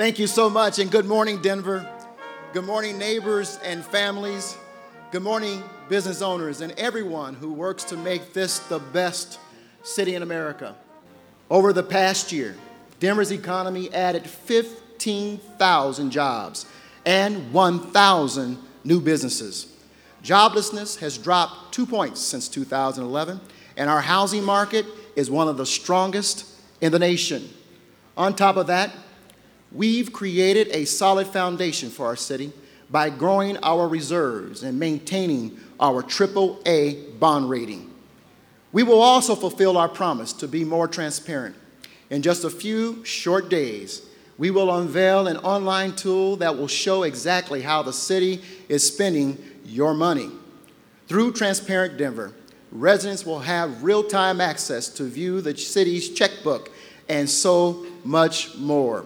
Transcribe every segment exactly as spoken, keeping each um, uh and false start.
Thank you so much, and good morning, Denver. Good morning, neighbors and families. Good morning, business owners and everyone who works to make this the best city in America. Over the past year, Denver's economy added fifteen thousand jobs and one thousand new businesses. Joblessness has dropped two points since two thousand eleven, and our housing market is one of the strongest in the nation. On top of that, we've created a solid foundation for our city by growing our reserves and maintaining our triple A bond rating. We will also fulfill our promise to be more transparent. In just a few short days, we will unveil an online tool that will show exactly how the city is spending your money. Through Transparent Denver, residents will have real-time access to view the city's checkbook and so much more.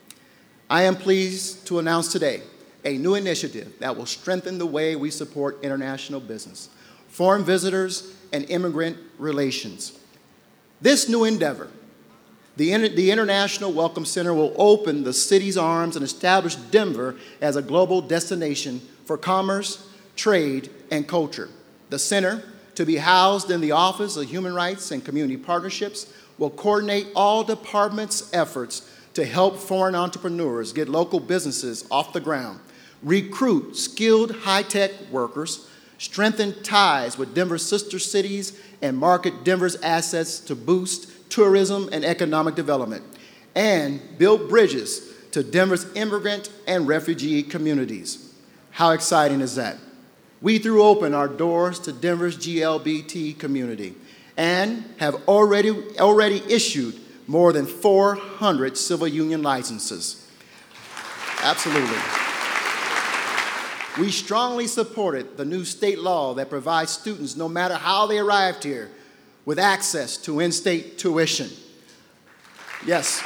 I am pleased to announce today a new initiative that will strengthen the way we support international business, foreign visitors, and immigrant relations. This new endeavor, the, Inter- the International Welcome Center, will open the city's arms and establish Denver as a global destination for commerce, trade, and culture. The center, to be housed in the Office of Human Rights and Community Partnerships, will coordinate all departments' efforts to help foreign entrepreneurs get local businesses off the ground, recruit skilled high-tech workers, strengthen ties with Denver's sister cities, and market Denver's assets to boost tourism and economic development, and build bridges to Denver's immigrant and refugee communities. How exciting is that? We threw open our doors to Denver's G L B T community and have already, already issued more than four hundred civil union licenses. Absolutely. We strongly supported the new state law that provides students, no matter how they arrived here, with access to in-state tuition. Yes.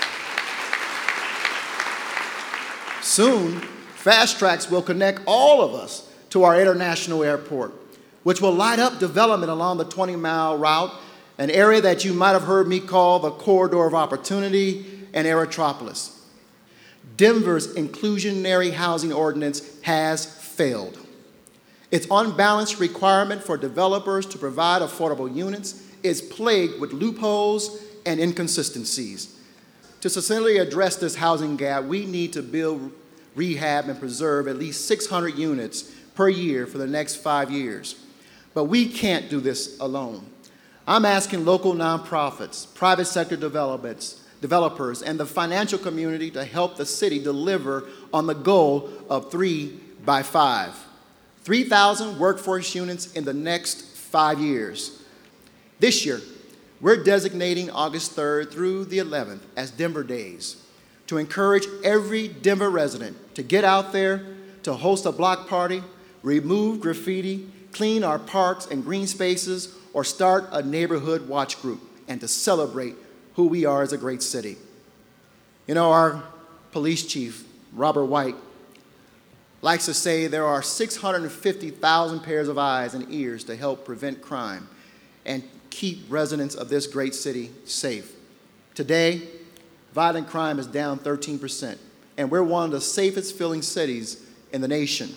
Soon, Fast Tracks will connect all of us to our international airport, which will light up development along the twenty-mile route, an area that you might have heard me call the corridor of opportunity and Aerotropolis. Denver's inclusionary housing ordinance has failed. Its unbalanced requirement for developers to provide affordable units is plagued with loopholes and inconsistencies. To succinctly address this housing gap, we need to build, rehab, and preserve at least six hundred units per year for the next five years. But we can't do this alone. I'm asking local nonprofits, private sector developments, developers, and the financial community to help the city deliver on the goal of three by five. three thousand workforce units in the next five years. This year, we're designating August third through the eleventh as Denver Days to encourage every Denver resident to get out there, to host a block party, remove graffiti, clean our parks and green spaces, or start a neighborhood watch group, and to celebrate who we are as a great city. You know, our police chief, Robert White, likes to say there are six hundred fifty thousand pairs of eyes and ears to help prevent crime and keep residents of this great city safe. Today, violent crime is down thirteen percent, and we're one of the safest feeling cities in the nation.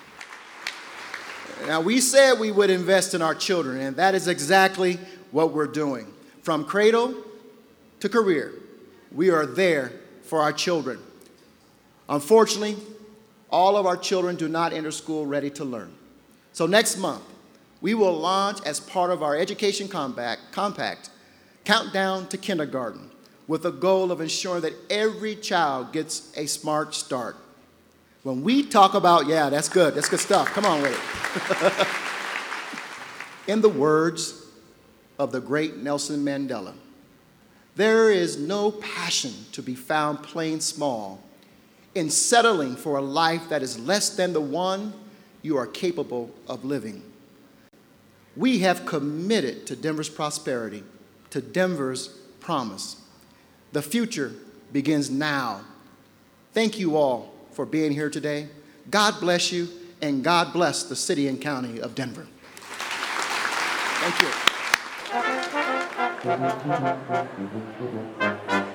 Now, we said we would invest in our children, and that is exactly what we're doing. From cradle to career, we are there for our children. Unfortunately, all of our children do not enter school ready to learn. So next month, we will launch, as part of our Education Compact, Compact Countdown to Kindergarten, with the goal of ensuring that every child gets a smart start. When we talk about, yeah, that's good, that's good stuff, come on with it. In the words of the great Nelson Mandela, there is no passion to be found playing small in settling for a life that is less than the one you are capable of living. We have committed to Denver's prosperity, to Denver's promise. The future begins now. Thank you all for being here today. God bless you, and God bless the city and county of Denver. Thank you.